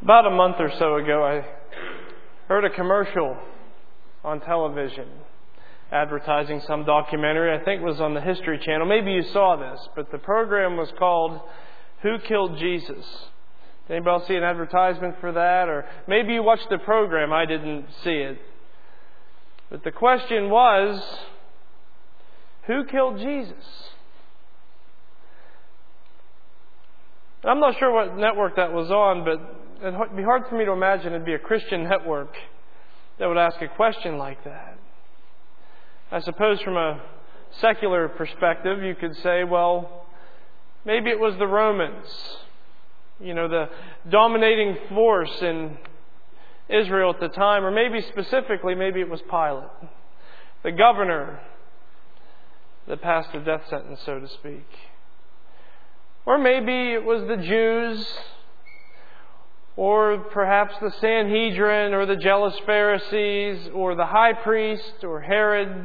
About a month or so ago, I heard a commercial on television advertising some documentary. I think it was on the History Channel. Maybe you saw this, but the program was called Who Killed Jesus? Did anybody else see an advertisement for that? Or maybe you watched the program. I didn't see it. But the question was, who killed Jesus? I'm not sure what network that was on, but it'd be hard for me to imagine it'd be a Christian network that would ask a question like that. I suppose from a secular perspective, you could say, well, maybe it was the Romans, the dominating force in Israel at the time, or maybe specifically, maybe it was Pilate, the governor that passed the death sentence, so to speak. Or maybe it was the Jews, or perhaps the Sanhedrin, or the jealous Pharisees, or the high priest, or Herod.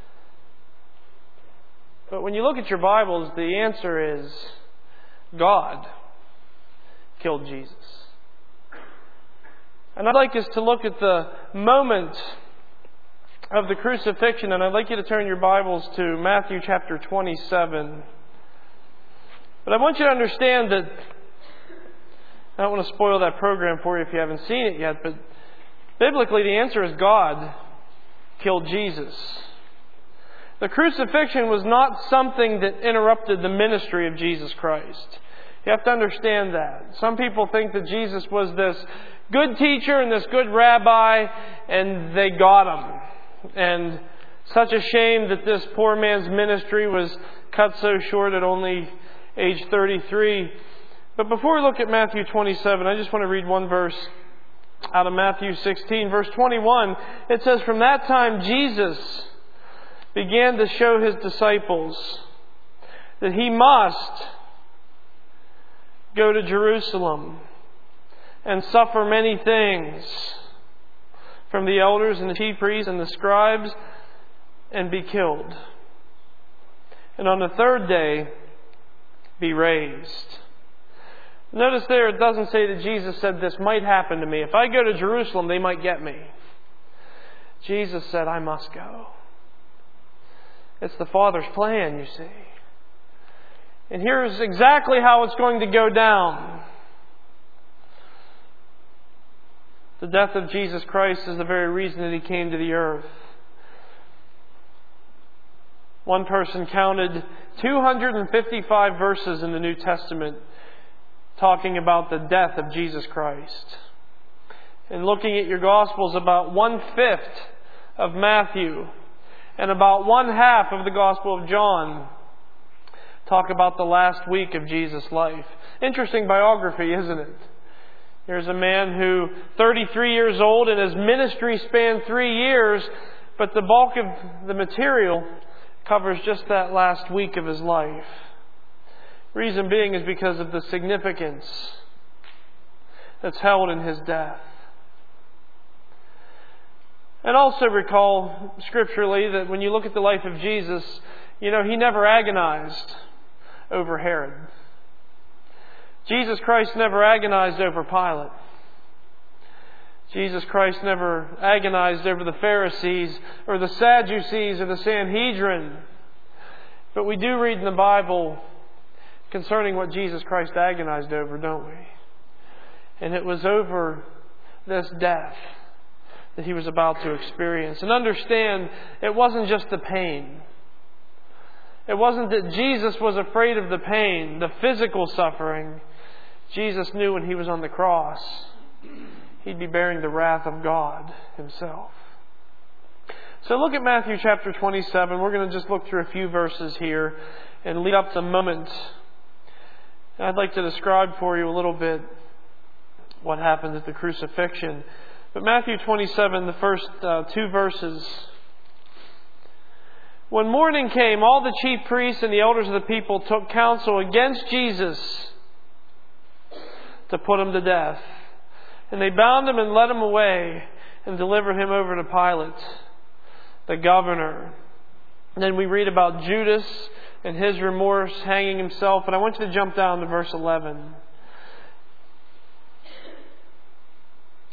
But when you look at your Bibles, the answer is God killed Jesus. And I'd like us to look at the moment of the crucifixion, and I'd like you to turn your Bibles to Matthew chapter 27. But I want you to understand that I don't want to spoil that program for you if you haven't seen it yet, but biblically the answer is God killed Jesus. The crucifixion was not something that interrupted the ministry of Jesus Christ. You have to understand that. Some people think that Jesus was this good teacher and this good rabbi, and they got him. And such a shame that this poor man's ministry was cut so short at only age 33. But before we look at Matthew 27, I just want to read one verse out of Matthew 16. Verse 21, it says, "From that time Jesus began to show His disciples that He must go to Jerusalem and suffer many things from the elders and the chief priests and the scribes and be killed. And on the third day be raised." Notice there it doesn't say that Jesus said this might happen to me. If I go to Jerusalem, they might get me. Jesus said, I must go. It's the Father's plan, you see. And here's exactly how it's going to go down. The death of Jesus Christ is the very reason that He came to the earth. One person counted 255 verses in the New Testament talking about the death of Jesus Christ. And looking at your Gospels, about 1/5 of Matthew and about 1/2 of the Gospel of John talk about the last week of Jesus' life. Interesting biography, isn't it? Here's a man who, 33 years old, and his ministry spanned 3 years, but the bulk of the material covers just that last week of his life. Reason being is because of the significance that's held in His death. And also recall scripturally that when you look at the life of Jesus, He never agonized over Herod. Jesus Christ never agonized over Pilate. Jesus Christ never agonized over the Pharisees or the Sadducees or the Sanhedrin. But we do read in the Bible concerning what Jesus Christ agonized over, don't we? And it was over this death that He was about to experience. And understand, it wasn't just the pain. It wasn't that Jesus was afraid of the pain, the physical suffering. Jesus knew when He was on the cross, He'd be bearing the wrath of God Himself. So look at Matthew chapter 27. We're going to just look through a few verses here and lead up to the moment. I'd like to describe for you a little bit what happened at the crucifixion. But Matthew 27, the first 2 verses. "When morning came, all the chief priests and the elders of the people took counsel against Jesus to put Him to death. And they bound Him and led Him away and delivered Him over to Pilate, the governor." And then we read about Judas and his remorse, hanging himself. And I want you to jump down to verse 11.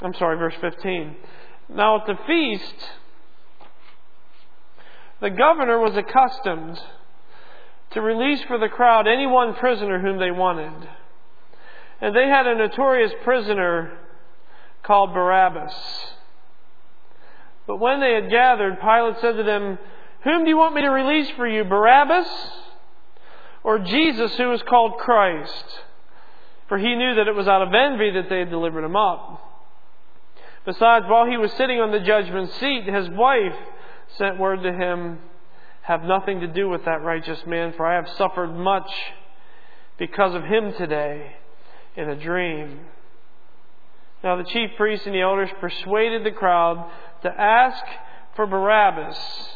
verse 15. Now at the feast, the governor was accustomed to release for the crowd any one prisoner whom they wanted. And they had a notorious prisoner called Barabbas. But when they had gathered, Pilate said to them, "Whom do you want me to release for you, Barabbas or Jesus, who is called Christ?" For he knew that it was out of envy that they had delivered him up. Besides, while he was sitting on the judgment seat, his wife sent word to him, "Have nothing to do with that righteous man, for I have suffered much because of him today in a dream." Now the chief priests and the elders persuaded the crowd to ask for Barabbas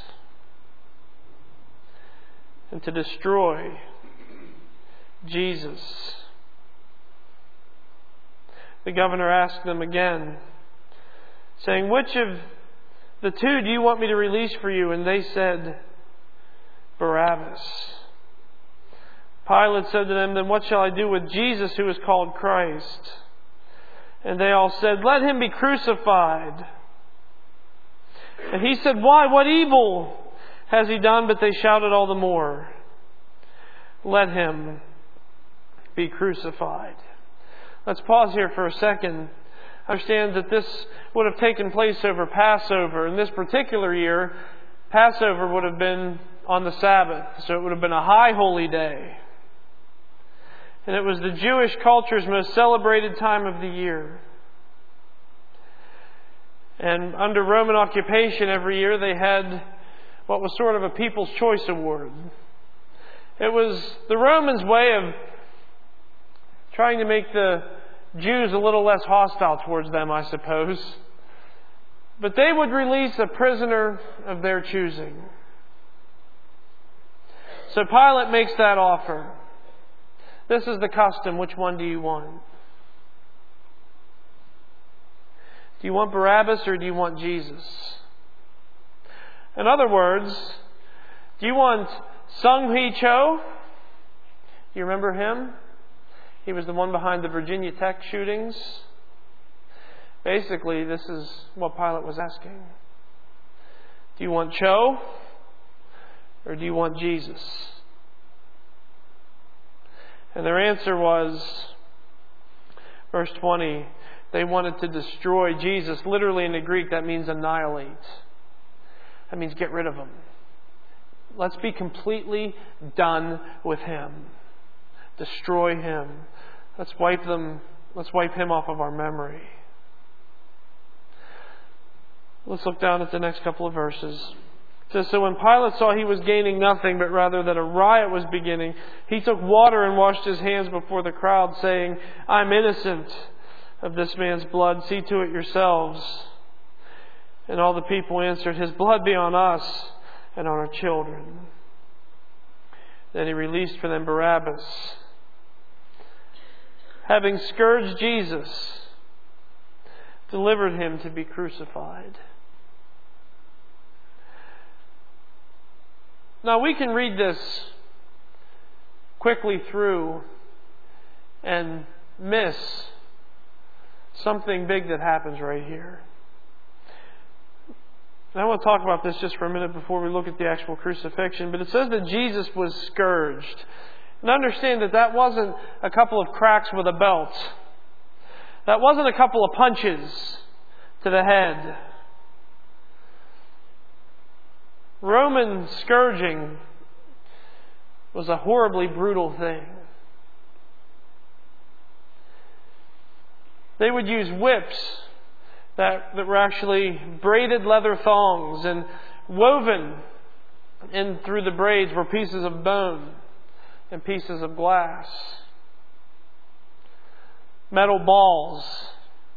and to destroy Jesus. The governor asked them again, saying, "Which of the two do you want me to release for you?" And they said, "Barabbas." Pilate said to them, "Then what shall I do with Jesus, who is called Christ?" And they all said, "Let him be crucified." And he said, "Why? What evil has he done?" But they shouted all the more, "Let him be crucified." Let's pause here for a second. Understand that this would have taken place over Passover. In this particular year, Passover would have been on the Sabbath, so it would have been a high holy day. And it was the Jewish culture's most celebrated time of the year. And under Roman occupation every year they had what was sort of a People's Choice Award. It was the Romans' way of trying to make the Jews a little less hostile towards them, I suppose. But they would release a prisoner of their choosing. So Pilate makes that offer. This is the custom. Which one do you want? Do you want Barabbas or do you want Jesus? In other words, do you want Sung Hee Cho? Do you remember him? He was the one behind the Virginia Tech shootings. Basically, this is what Pilate was asking. Do you want Cho or do you want Jesus? And their answer was, verse 20, they wanted to destroy Jesus. Literally in the Greek, that means annihilate. That means get rid of him. Let's be completely done with him. Destroy him. Let's wipe him off of our memory. Let's look down at the next couple of verses. It says, "So when Pilate saw he was gaining nothing, but rather that a riot was beginning, he took water and washed his hands before the crowd, saying, 'I'm innocent of this man's blood. See to it yourselves.' And all the people answered, 'His blood be on us and on our children.' Then he released for them Barabbas, having scourged Jesus, delivered him to be crucified." Now we can read this quickly through and miss something big that happens right here. And I want to talk about this just for a minute before we look at the actual crucifixion. But it says that Jesus was scourged. And understand that that wasn't a couple of cracks with a belt. That wasn't a couple of punches to the head. Roman scourging was a horribly brutal thing. They would use whips that were actually braided leather thongs, and woven in through the braids were pieces of bone and pieces of glass. Metal balls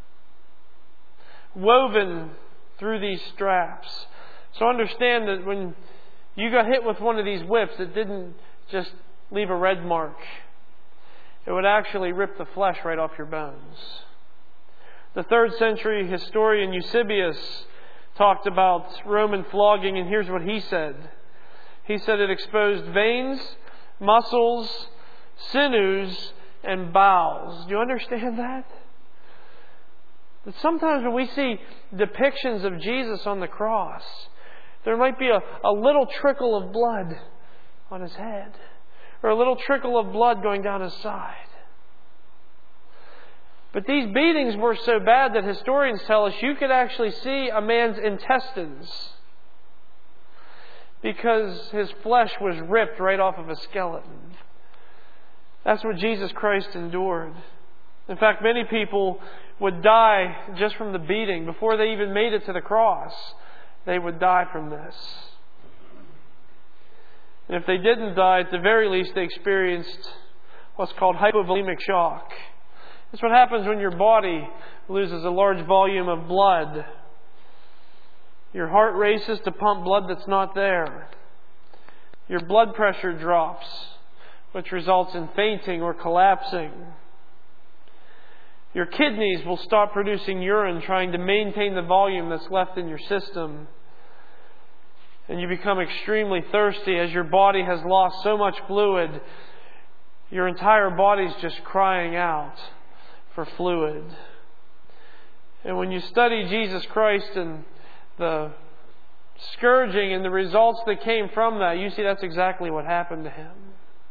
woven through these straps. So understand that when you got hit with one of these whips, it didn't just leave a red mark. It would actually rip the flesh right off your bones. The 3rd century historian Eusebius talked about Roman flogging, and here's what he said. He said it exposed veins, muscles, sinews, and bowels. Do you understand that? That sometimes when we see depictions of Jesus on the cross, there might be a little trickle of blood on His head, or a little trickle of blood going down His side. But these beatings were so bad that historians tell us you could actually see a man's intestines because his flesh was ripped right off of a skeleton. That's what Jesus Christ endured. In fact, many people would die just from the beating. Before they even made it to the cross, they would die from this. And if they didn't die, at the very least they experienced what's called hypovolemic shock. It's what happens when your body loses a large volume of blood. Your heart races to pump blood that's not there. Your blood pressure drops, which results in fainting or collapsing. Your kidneys will stop producing urine, trying to maintain the volume that's left in your system. And you become extremely thirsty as your body has lost so much fluid. Your entire body's just crying out for fluid. And when you study Jesus Christ and the scourging and the results that came from that, you see that's exactly what happened to Him.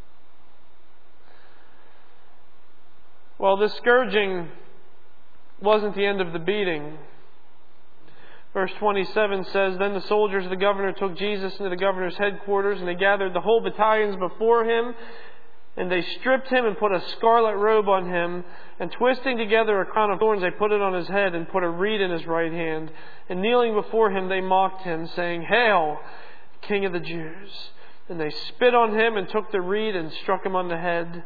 Well, this scourging wasn't the end of the beating. Verse 27 says, Then the soldiers of the governor took Jesus into the governor's headquarters, and they gathered the whole battalions before him, and they stripped him and put a scarlet robe on him, and twisting together a crown of thorns, they put it on his head and put a reed in his right hand. And kneeling before him, they mocked him, saying, Hail, King of the Jews! And they spit on him and took the reed and struck him on the head.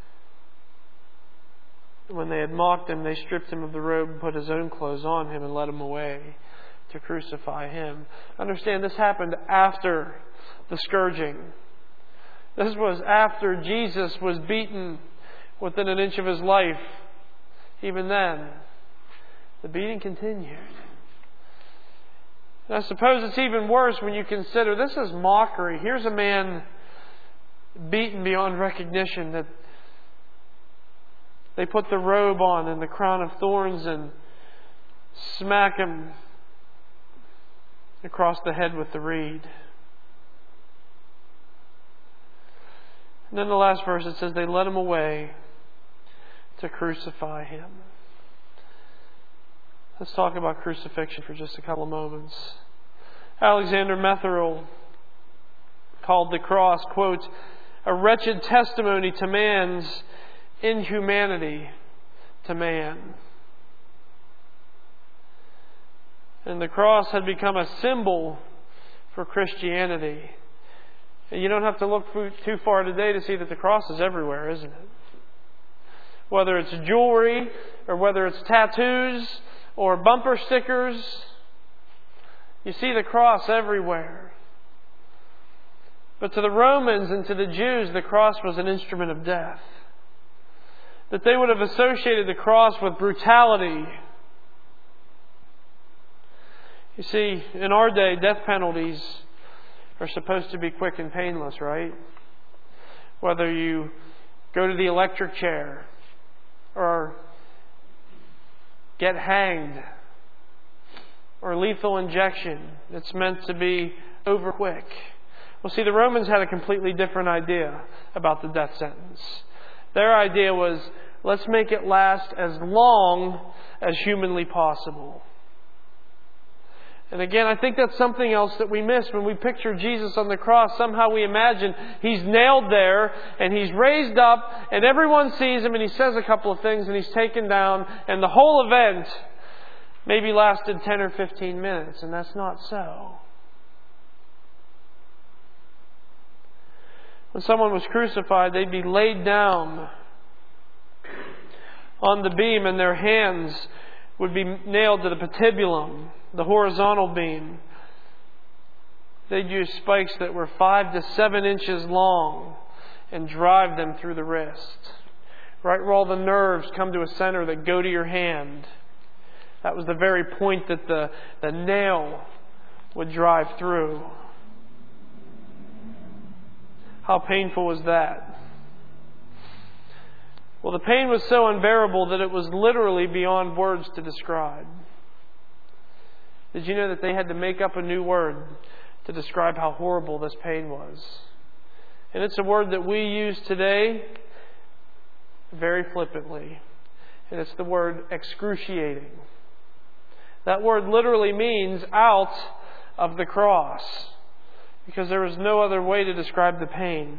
And when they had mocked him, they stripped him of the robe and put his own clothes on him and led him away to crucify him. Understand, this happened after the scourging. This was after Jesus was beaten within an inch of his life. Even then, the beating continued. And I suppose it's even worse when you consider this is mockery. Here's a man beaten beyond recognition, that they put the robe on and the crown of thorns and smack him across the head with the reed. And then the last verse, it says, they led him away to crucify him. Let's talk about crucifixion for just a couple of moments. Alexander Metherell called the cross, quote, a wretched testimony to man's inhumanity to man. And the cross had become a symbol for Christianity. And you don't have to look too far today to see that the cross is everywhere, isn't it? Whether it's jewelry, or whether it's tattoos, or bumper stickers, you see the cross everywhere. But to the Romans and to the Jews, the cross was an instrument of death. That they would have associated the cross with brutality. You see, in our day, death penalties are supposed to be quick and painless, right? Whether you go to the electric chair or get hanged or lethal injection, it's meant to be over quick. Well, see, the Romans had a completely different idea about the death sentence. Their idea was, let's make it last as long as humanly possible. And again, I think that's something else that we miss when we picture Jesus on the cross. Somehow we imagine He's nailed there and He's raised up and everyone sees Him and He says a couple of things and He's taken down and the whole event maybe lasted 10 or 15 minutes, and that's not so. When someone was crucified, they'd be laid down on the beam and their hands would be nailed to the patibulum, the horizontal beam. They'd use spikes that were 5 to 7 inches long and drive them through the wrist. Right where all the nerves come to a center that go to your hand. That was the very point that the nail would drive through. How painful was that? Well, the pain was so unbearable that it was literally beyond words to describe. Did you know that they had to make up a new word to describe how horrible this pain was? And it's a word that we use today very flippantly. And it's the word excruciating. That word literally means out of the cross, because there was no other way to describe the pain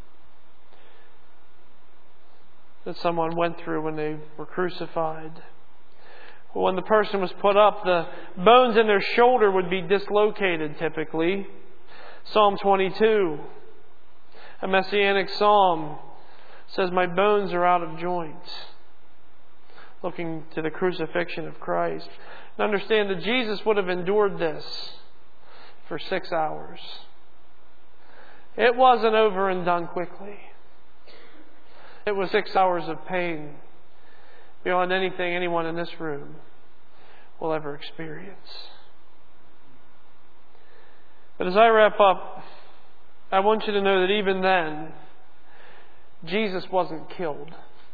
that someone went through when they were crucified. Well, when the person was put up, the bones in their shoulder would be dislocated typically. Psalm 22, a messianic psalm, says, "My bones are out of joint," looking to the crucifixion of Christ. And understand that Jesus would have endured this for 6 hours. It wasn't over and done quickly. It was 6 hours of pain beyond anything anyone in this room will ever experience. But as I wrap up, I want you to know that even then, Jesus wasn't killed.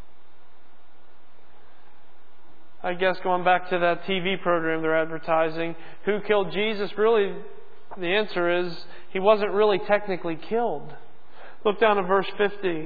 I guess going back to that TV program they're advertising, who killed Jesus? Really, the answer is He wasn't really technically killed. Look down at verse 50.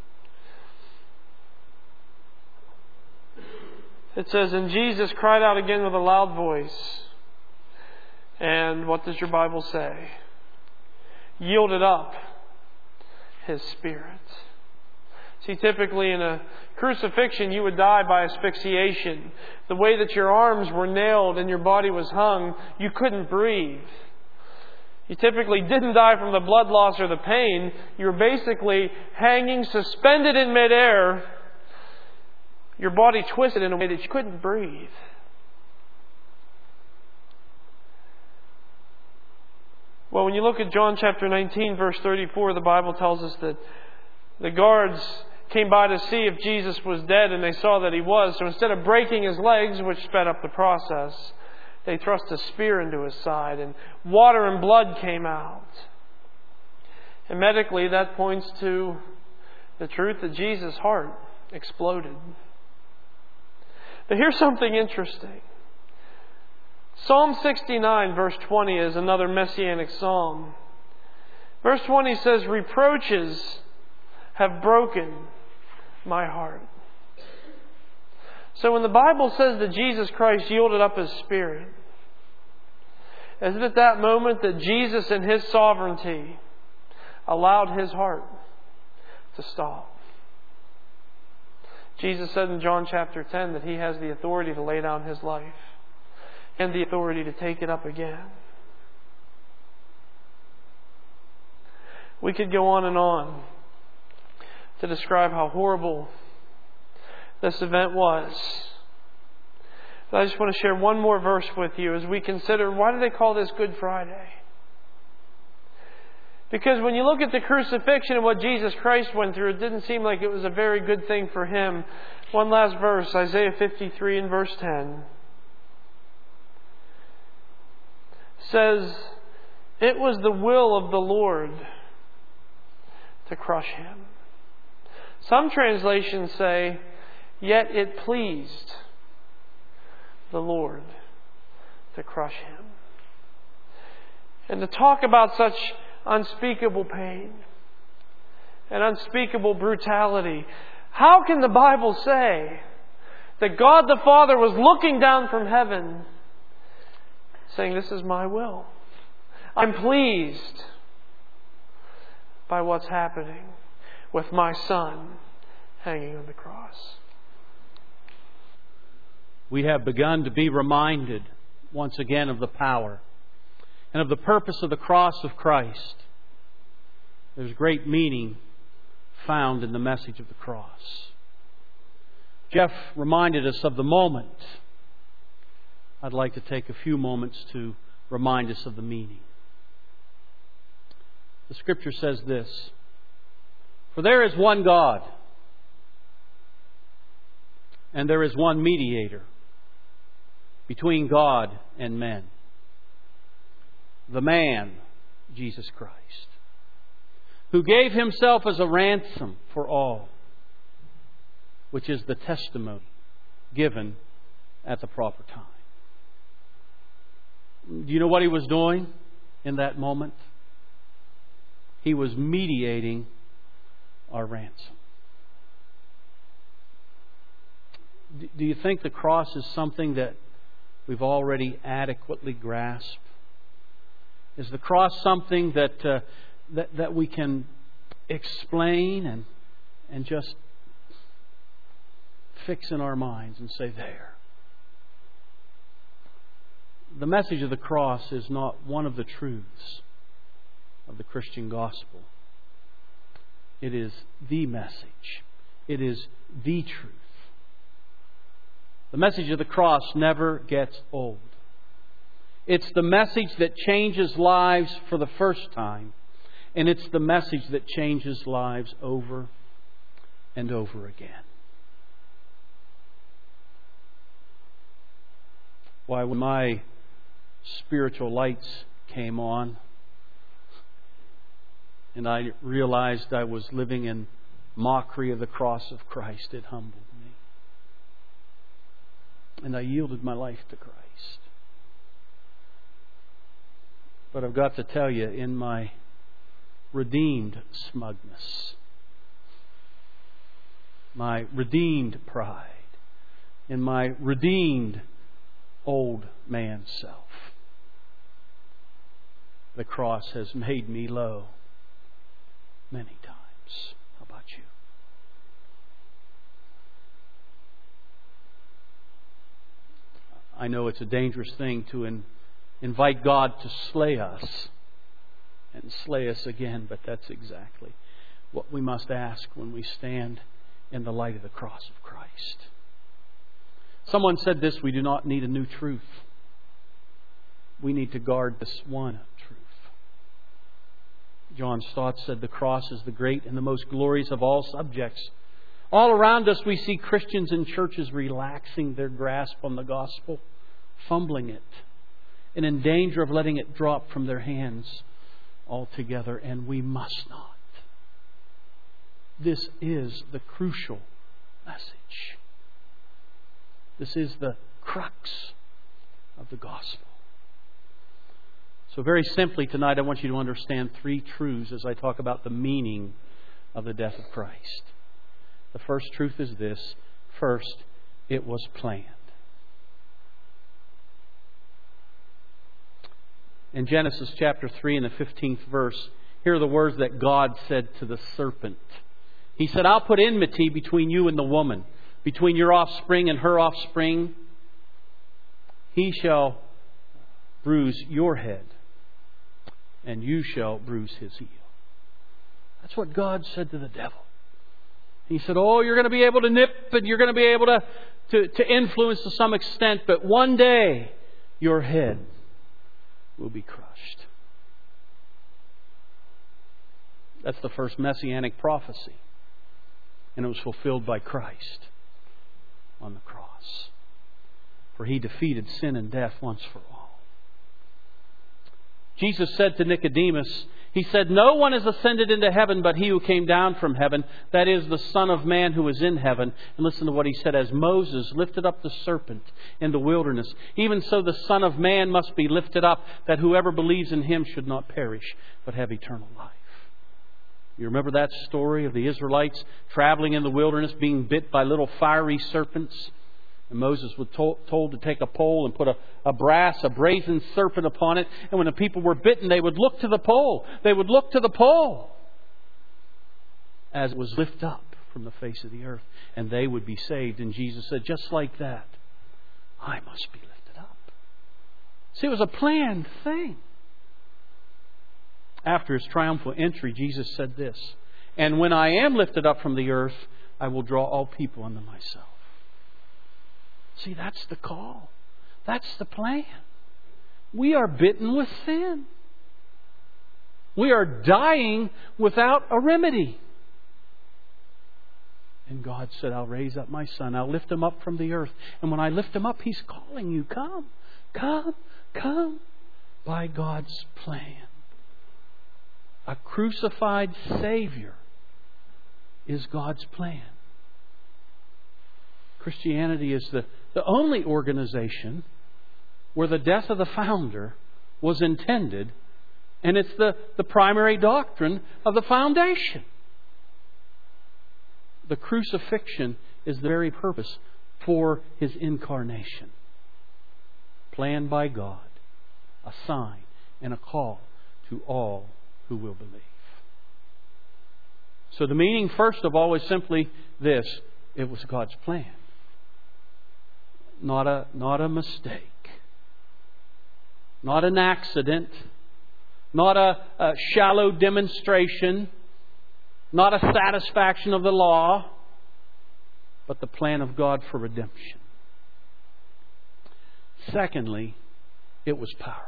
It says, "And Jesus cried out again with a loud voice." And what does your Bible say? "Yielded up His spirit." See, typically in a crucifixion, you would die by asphyxiation. The way that your arms were nailed and your body was hung, you couldn't breathe. You typically didn't die from the blood loss or the pain. You were basically hanging, suspended in midair, your body twisted in a way that you couldn't breathe. Well, when you look at John chapter 19, verse 34, the Bible tells us that the guards came by to see if Jesus was dead, and they saw that He was. So instead of breaking His legs, which sped up the process, they thrust a spear into His side, and water and blood came out. And medically, that points to the truth that Jesus' heart exploded. But here's something interesting. Psalm 69, verse 20 is another messianic psalm. Verse 20 says, "Reproaches have broken my heart." So when the Bible says that Jesus Christ yielded up His spirit, is it at that moment that Jesus in His sovereignty allowed His heart to stop? Jesus said in John chapter 10 that He has the authority to lay down His life and the authority to take it up again. We could go on to describe how horrible this event was. But I just want to share one more verse with you as we consider, why do they call this Good Friday? Because when you look at the crucifixion and what Jesus Christ went through, it didn't seem like it was a very good thing for Him. One last verse, Isaiah 53 and verse 10. Says, "It was the will of the Lord to crush Him." Some translations say, "Yet it pleased the Lord to crush Him." And to talk about such unspeakable pain and unspeakable brutality, how can the Bible say that God the Father was looking down from heaven saying, "This is my will. I'm pleased by what's happening with my Son hanging on the cross"? We have begun to be reminded once again of the power and of the purpose of the cross of Christ. There's great meaning found in the message of the cross. Jeff reminded us of the moment. I'd like to take a few moments to remind us of the meaning. The Scripture says this: "For there is one God, and there is one mediator between God and men, the man, Jesus Christ, who gave Himself as a ransom for all. which is the testimony given at the proper time. Do you know what He was doing in that moment? He was mediating our ransom. Do you think the cross is something that we've already adequately grasped? Is the cross something that we can explain and just fix in our minds and say, there? The message of the cross is not one of the truths of the Christian gospel. It is the message. It is the truth. The message of the cross never gets old. It's the message that changes lives for the first time. And it's the message that changes lives over and over again. Why, when my spiritual lights came on and I realized I was living in mockery of the cross of Christ, it humbled me. And I yielded my life to Christ. But I've got to tell you, in my redeemed smugness, my redeemed pride, in my redeemed old man self, the cross has made me low many times. How about you? I know it's a dangerous thing to invite God to slay us and slay us again, but that's exactly what we must ask when we stand in the light of the cross of Christ. Someone said this: we do not need a new truth. We need to guard this one truth. John Stott said the cross is the great and the most glorious of all subjects. All around us we see Christians in churches relaxing their grasp on the gospel, fumbling it, and in danger of letting it drop from their hands altogether. And we must not. This is the crucial message. This is the crux of the gospel. So very simply tonight, I want you to understand three truths as I talk about the meaning of the death of Christ. The first truth is this. First, it was planned. In Genesis chapter 3 and the 15th verse, here are the words that God said to the serpent. He said, I'll put enmity between you and the woman, between your offspring and her offspring. He shall bruise your head, and you shall bruise his heel. That's what God said to the devil. He said, oh, you're going to be able to nip and you're going to be able to influence to some extent, but one day your head will be crushed. That's the first messianic prophecy. And it was fulfilled by Christ on the cross. For He defeated sin and death once for all. Jesus said to Nicodemus, He said, no one has ascended into heaven but He who came down from heaven, that is the Son of Man who is in heaven. And listen to what He said, as Moses lifted up the serpent in the wilderness, even so the Son of Man must be lifted up, that whoever believes in Him should not perish, but have eternal life. You remember that story of the Israelites traveling in the wilderness, being bit by little fiery serpents? And Moses was told to take a pole and put a brazen serpent upon it. And when the people were bitten, they would look to the pole. They would look to the pole as it was lifted up from the face of the earth. And they would be saved. And Jesus said, just like that, I must be lifted up. See, it was a planned thing. After His triumphal entry, Jesus said this, and when I am lifted up from the earth, I will draw all people unto myself. See, that's the call. That's the plan. We are bitten with sin. We are dying without a remedy. And God said, I'll raise up my Son. I'll lift Him up from the earth. And when I lift Him up, He's calling you. Come, come, come. By God's plan. A crucified Savior is God's plan. Christianity is the only organization where the death of the founder was intended, and it's the primary doctrine of the foundation. The crucifixion is the very purpose for His incarnation. Planned by God, a sign and a call to all who will believe. So the meaning, first of all, is simply this: it was God's plan. Not a mistake. Not an accident. Not a shallow demonstration. Not a satisfaction of the law. But the plan of God for redemption. Secondly, it was powerful.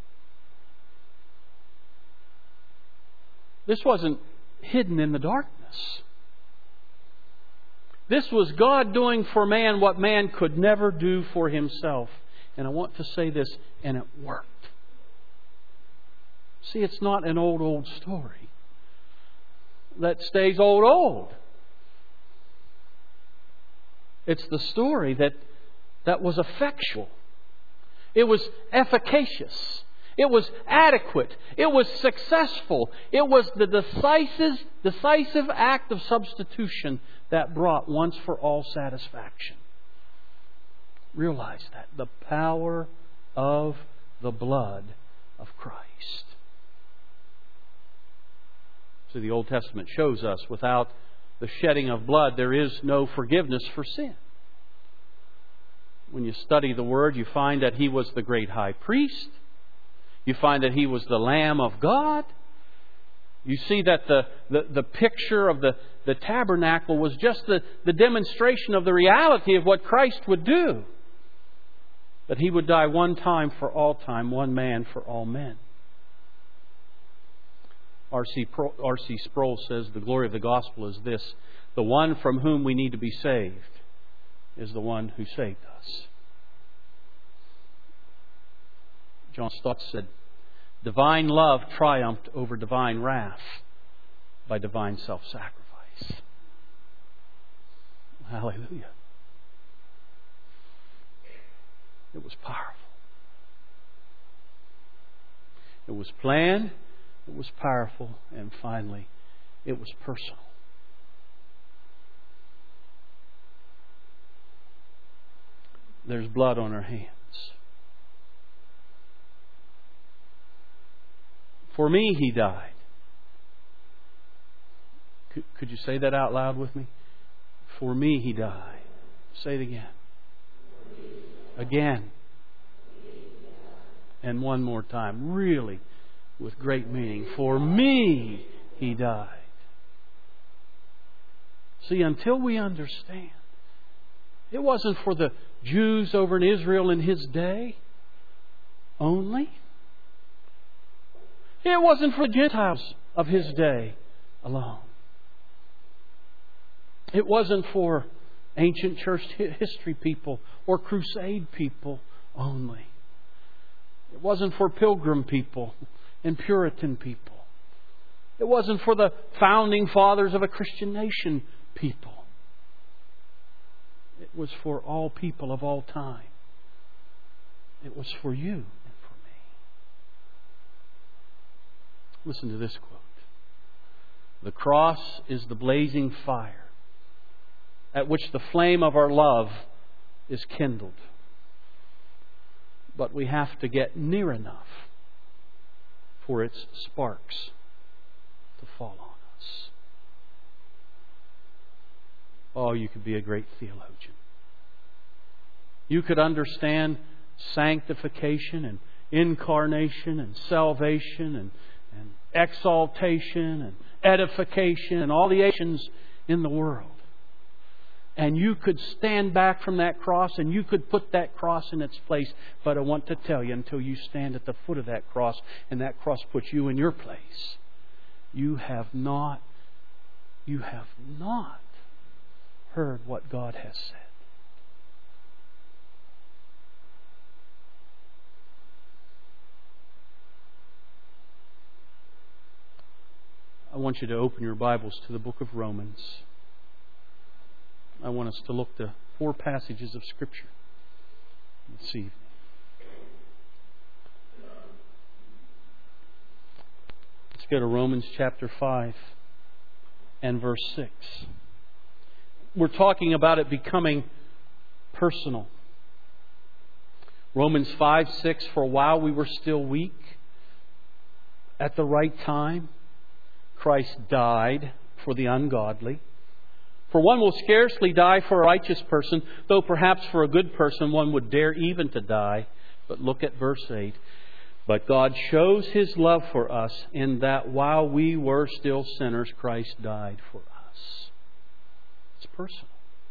This wasn't hidden in the darkness. This was God doing for man what man could never do for himself. And I want to say this, and it worked. See, it's not an old story that stays old. It's the story that was effectual. It was efficacious. It was adequate. It was successful. It was the decisive act of substitution that brought once for all satisfaction. Realize that. The power of the blood of Christ. So the Old Testament shows us without the shedding of blood there is no forgiveness for sin. When you study the Word, you find that He was the great high priest. You find that He was the Lamb of God. You see that the picture of the tabernacle was just the demonstration of the reality of what Christ would do. That He would die one time for all time, one man for all men. R.C. Sproul says the glory of the gospel is this: the one from whom we need to be saved is the one who saved us. John Stott said, divine love triumphed over divine wrath by divine self-sacrifice. Hallelujah. It was powerful. It was planned, it was powerful, and finally, it was personal. There's blood on our hands. For me, He died. Could you say that out loud with me? For me, He died. Say it again. Again. And one more time. Really, with great meaning. For me, He died. See, until we understand, it wasn't for the Jews over in Israel in His day only. It wasn't for Gentiles of His day alone. It wasn't for ancient church history people or crusade people only. It wasn't for pilgrim people and Puritan people. It wasn't for the founding fathers of a Christian nation people. It was for all people of all time. It was for you and for me. Listen to this quote. The cross is the blazing fire at which the flame of our love is kindled. But we have to get near enough for its sparks to fall on us. Oh, you could be a great theologian. You could understand sanctification and incarnation and salvation and exaltation and edification and all the actions in the world. And you could stand back from that cross and you could put that cross in its place. But I want to tell you, until you stand at the foot of that cross and that cross puts you in your place, you have not heard what God has said. I want you to open your Bibles to the book of Romans. I want us to look to 4 passages of Scripture this evening. Let's go to Romans chapter 5 and verse 6. We're talking about it becoming personal. Romans 5:6, for while we were still weak, at the right time, Christ died for the ungodly. For one will scarcely die for a righteous person, though perhaps for a good person one would dare even to die. But look at verse 8. But God shows His love for us in that while we were still sinners, Christ died for us. It's personal.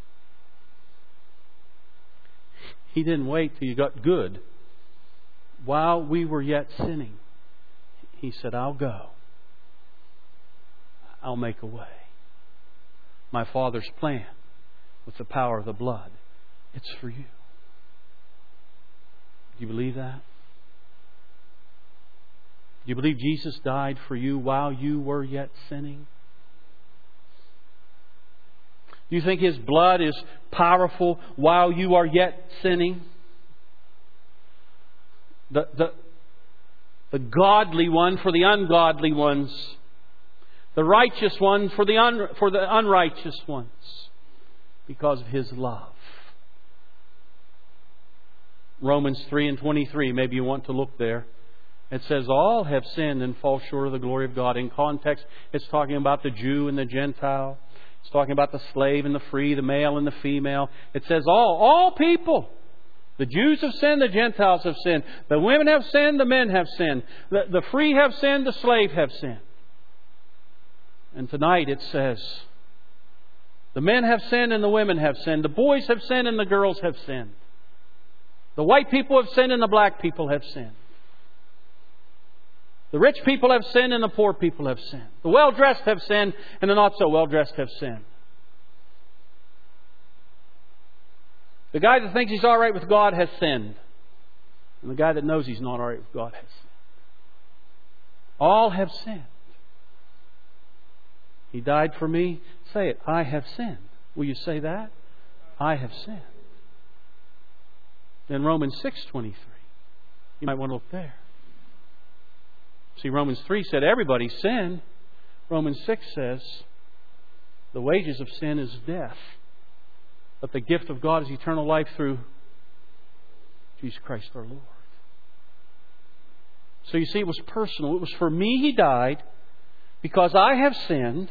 He didn't wait till you got good. While we were yet sinning, He said, I'll go. I'll make a way. My Father's plan with the power of the blood, it's for you. Do you believe that? Do you believe Jesus died for you while you were yet sinning? Do you think His blood is powerful while you are yet sinning? The godly one for the ungodly ones. The righteous one for the unrighteous ones. Because of His love. Romans 3:23, maybe you want to look there. It says, all have sinned and fall short of the glory of God. In context, it's talking about the Jew and the Gentile. It's talking about the slave and the free, the male and the female. It says all people. The Jews have sinned, the Gentiles have sinned. The women have sinned, the men have sinned. The free have sinned, the slave have sinned. And tonight it says, the men have sinned and the women have sinned. The boys have sinned and the girls have sinned. The white people have sinned and the black people have sinned. The rich people have sinned and the poor people have sinned. The well-dressed have sinned and the not so well-dressed have sinned. The guy that thinks he's all right with God has sinned. And the guy that knows he's not all right with God has sinned. All have sinned. He died for me. Say it. I have sinned. Will you say that? I have sinned. Then Romans 6:23. You might want to look there. See, Romans 3 said everybody sinned. Romans 6 says the wages of sin is death. But the gift of God is eternal life through Jesus Christ our Lord. So you see, it was personal. It was for me He died because I have sinned.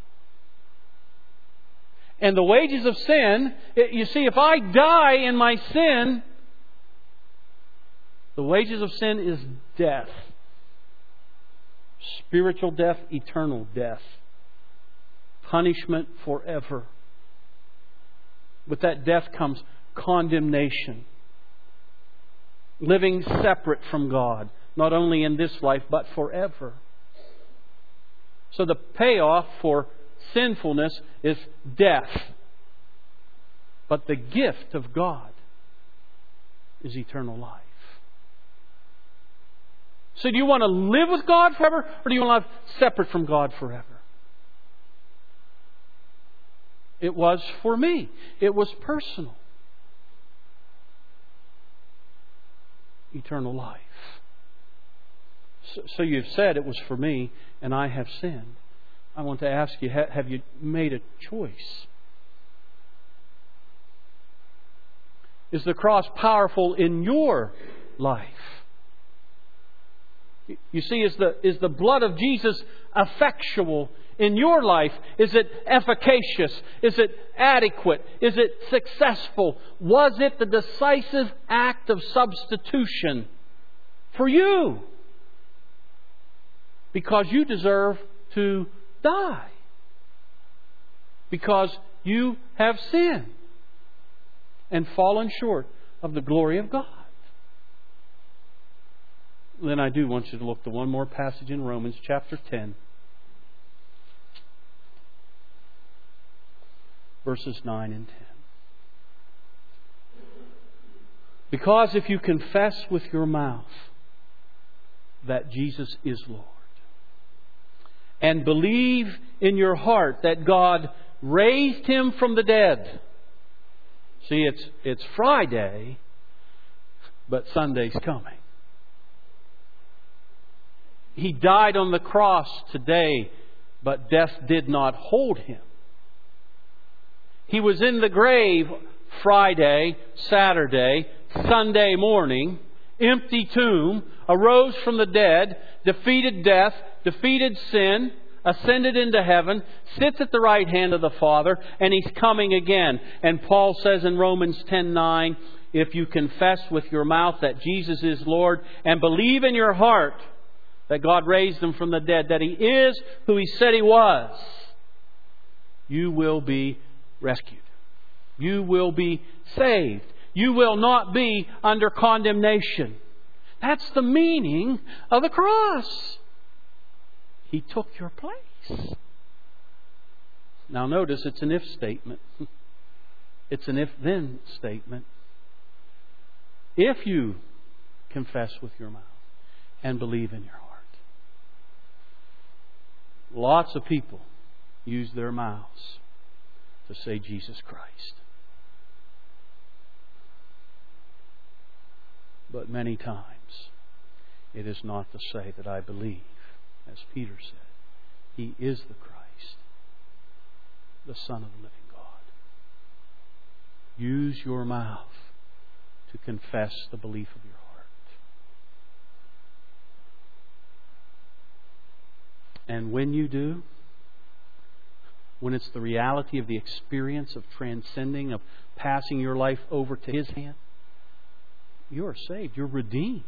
And the wages of sin, you see, if I die in my sin, the wages of sin is death. Spiritual death, eternal death. Punishment forever. With that death comes condemnation. Living separate from God. Not only in this life, but forever. So the payoff for sinfulness is death. But the gift of God is eternal life. So do you want to live with God forever, or do you want to live separate from God forever? It was for me. It was personal. Eternal life. So you've said it was for me, and I have sinned. I want to ask you, have you made a choice? Is the cross powerful in your life? You see, is the blood of Jesus effectual in your life? Is it efficacious? Is it adequate? Is it successful? Was it the decisive act of substitution for you? Because you deserve to die. Because you have sinned and fallen short of the glory of God. Then I do want you to look to one more passage in Romans chapter 10. Verses 9 and 10. Because if you confess with your mouth that Jesus is Lord, and believe in your heart that God raised Him from the dead. See, it's Friday, but Sunday's coming. He died on the cross today, but death did not hold Him. He was in the grave Friday, Saturday, Sunday morning, empty tomb, arose from the dead, defeated death, defeated sin, ascended into heaven, sits at the right hand of the Father, and He's coming again. And Paul says in Romans 10:9, if you confess with your mouth that Jesus is Lord and believe in your heart that God raised Him from the dead, that He is who He said He was, you will be rescued. You will be saved. You will not be under condemnation. That's the meaning of the cross. He took your place. Now notice it's an if statement. It's an if-then statement. If you confess with your mouth and believe in your heart. Lots of people use their mouths to say Jesus Christ. But many times it is not to say that I believe, as Peter said, He is the Christ, the Son of the living God. Use your mouth to confess the belief of your heart. And when you do, when it's the reality of the experience of transcending, of passing your life over to His hand, you are saved. You're redeemed.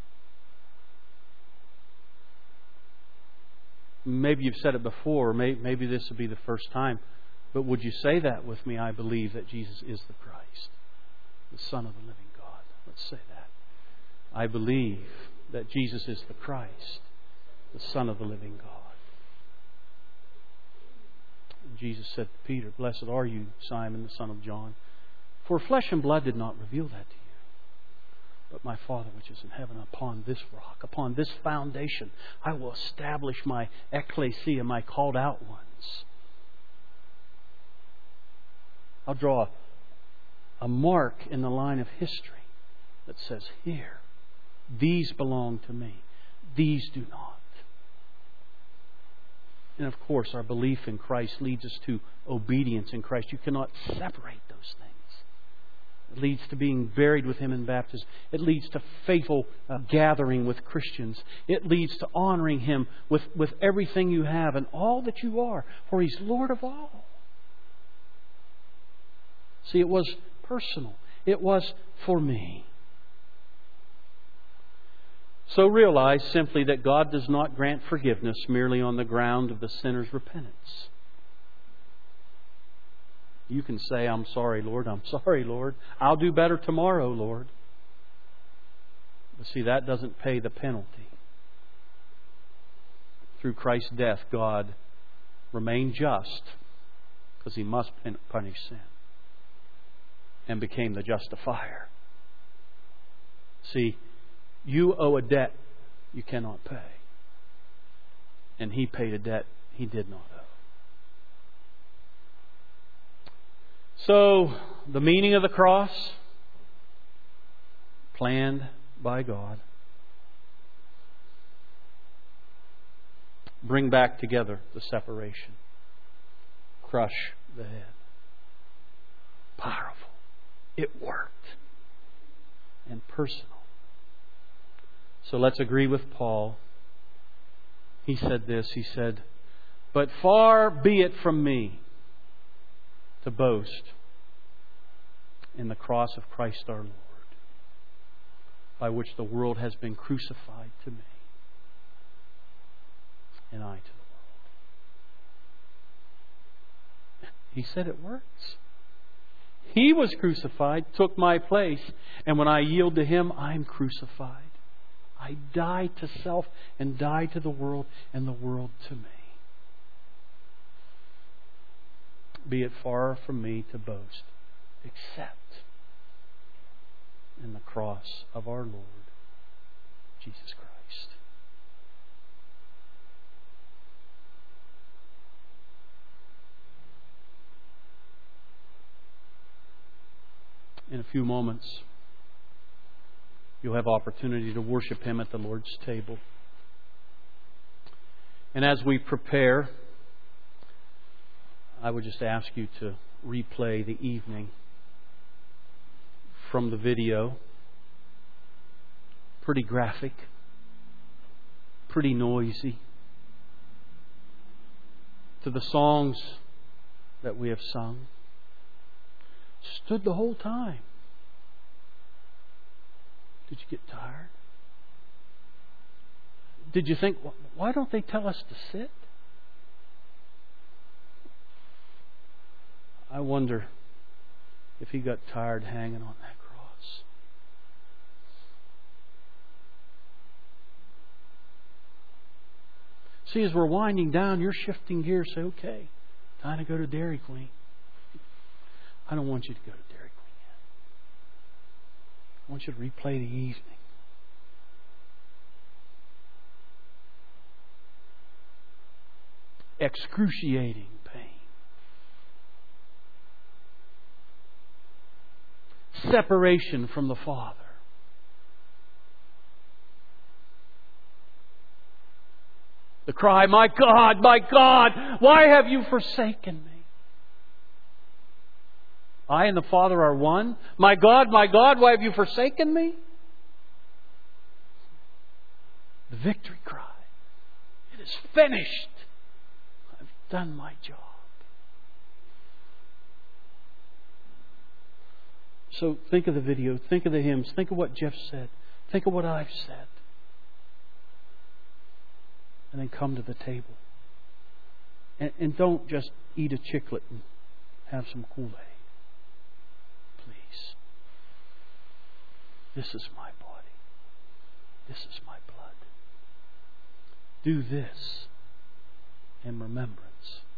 Maybe you've said it before. Maybe this will be the first time. But would you say that with me? I believe that Jesus is the Christ, the Son of the living God. Let's say that. I believe that Jesus is the Christ, the Son of the living God. And Jesus said to Peter, blessed are you, Simon, the son of John, for flesh and blood did not reveal that to you, but my Father which is in heaven. Upon this rock, upon this foundation, I will establish my ecclesia, my called out ones. I'll draw a mark in the line of history that says, here, these belong to me. These do not. And of course, our belief in Christ leads us to obedience in Christ. You cannot separate those things. It leads to being buried with Him in baptism. It leads to faithful gathering with Christians. It leads to honoring Him with everything you have and all that you are, for He's Lord of all. See, it was personal. It was for me. So realize simply that God does not grant forgiveness merely on the ground of the sinner's repentance. You can say, I'm sorry, Lord. I'm sorry, Lord. I'll do better tomorrow, Lord. But see, that doesn't pay the penalty. Through Christ's death, God remained just because He must punish sin, and became the justifier. See, you owe a debt you cannot pay. And He paid a debt He did not owe. So, the meaning of the cross, planned by God. Bring back together the separation. Crush the head. Powerful. It worked. And personal. So let's agree with Paul. He said this. He said, but far be it from me to boast in the cross of Christ our Lord, by which the world has been crucified to me, and I to the world. He said it works. He was crucified, took my place, and when I yield to Him, I'm crucified. I die to self and die to the world, and the world to me. Be it far from me to boast, except in the cross of our Lord Jesus Christ. In a few moments, you'll have opportunity to worship Him at the Lord's table. And as we prepare, I would just ask you to replay the evening from the video. Pretty graphic, pretty noisy, to the songs that we have sung. Stood the whole time. Did you get tired? Did you think, why don't they tell us to sit? I wonder if He got tired hanging on that cross. See, as we're winding down, you're shifting gears. Say, okay, time to go to Dairy Queen. I don't want you to go to Dairy Queen yet. I want you to replay the evening. Excruciating pain. Separation from the Father. The cry, my God, why have you forsaken me? I and the Father are one. My God, why have you forsaken me? The victory cry. It is finished. I've done my job. So think of the video. Think of the hymns. Think of what Jeff said. Think of what I've said. And then come to the table. And don't just eat a chiclet and have some Kool-Aid. Please. This is my body. This is my blood. Do this in remembrance